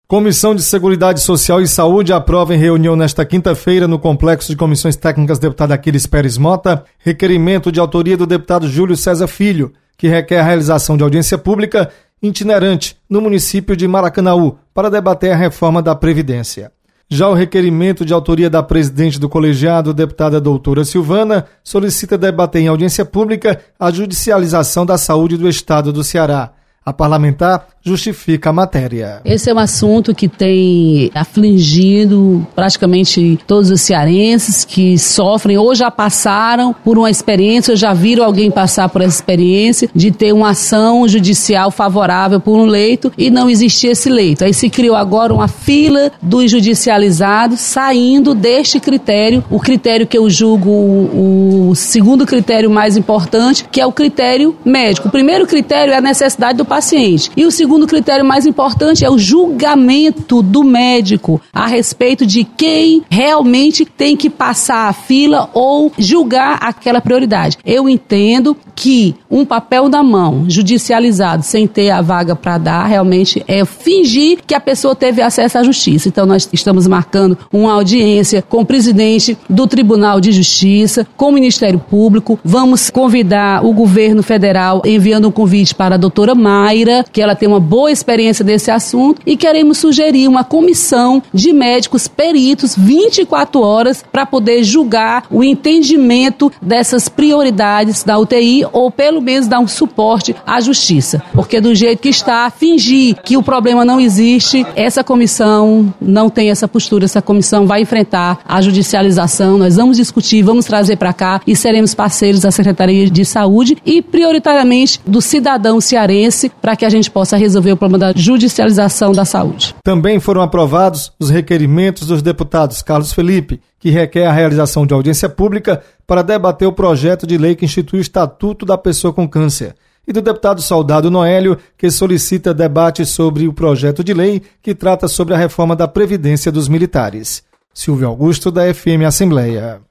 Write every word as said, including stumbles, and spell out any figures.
Comissão de Seguridade Social e Saúde aprova em reunião nesta quinta-feira no Complexo de Comissões Técnicas deputado Aquiles Pérez Mota requerimento de autoria do deputado Júlio César Filho, que requer a realização de audiência pública itinerante no município de Maracanaú para debater a reforma da Previdência. Já o requerimento de autoria da presidente do colegiado, deputada doutora Silvana, solicita debater em audiência pública a judicialização da saúde do estado do Ceará. A parlamentar justifica a matéria. Esse é um assunto que tem afligido praticamente todos os cearenses que sofrem ou já passaram por uma experiência ou já viram alguém passar por essa experiência de ter uma ação judicial favorável por um leito e não existia esse leito. Aí se criou agora uma fila dos judicializados saindo deste critério, o critério que eu julgo o, o segundo critério mais importante, que é o critério médico. O primeiro critério é a necessidade do paciente. E o segundo critério mais importante é o julgamento do médico a respeito de quem realmente tem que passar a fila ou julgar aquela prioridade. Eu entendo que um papel na mão, judicializado, sem ter a vaga para dar, realmente é fingir que a pessoa teve acesso à justiça. Então nós estamos marcando uma audiência com o presidente do Tribunal de Justiça, com o Ministério Público. Vamos convidar o governo federal enviando um convite para a doutora Mayra, que ela tem uma boa experiência desse assunto, e queremos sugerir uma comissão de médicos peritos vinte e quatro horas para poder julgar o entendimento dessas prioridades da U T I ou pelo menos dar um suporte à justiça. Porque do jeito que está, fingir que o problema não existe, essa comissão não tem essa postura, essa comissão vai enfrentar a judicialização, nós vamos discutir, vamos trazer para cá e seremos parceiros da Secretaria de Saúde e prioritariamente do cidadão cearense para que a gente possa resolver o problema da judicialização da saúde. Também foram aprovados os requerimentos dos deputados Carlos Felipe, que requer a realização de audiência pública para debater o projeto de lei que institui o Estatuto da Pessoa com Câncer, e do deputado Soldado Noélio, que solicita debate sobre o projeto de lei que trata sobre a reforma da Previdência dos Militares. Silvio Augusto, da F M Assembleia.